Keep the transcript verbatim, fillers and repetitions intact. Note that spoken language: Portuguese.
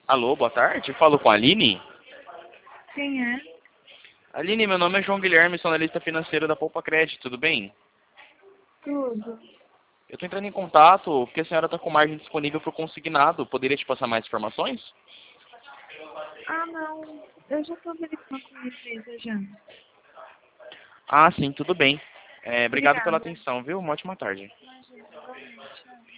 Alô, boa tarde. Falo com a Aline. Quem é? Aline, meu nome é João Guilherme, sou analista financeiro da Poupa Crédito, tudo bem? Tudo. Eu estou entrando em contato porque a senhora está com margem disponível para o consignado. Poderia te passar mais informações? Ah, não. Eu já estou verificando com a minha empresa já. Ah, sim, tudo bem. É, obrigado pela Obrigada. atenção, viu? Uma ótima tarde. Imagina, igualmente.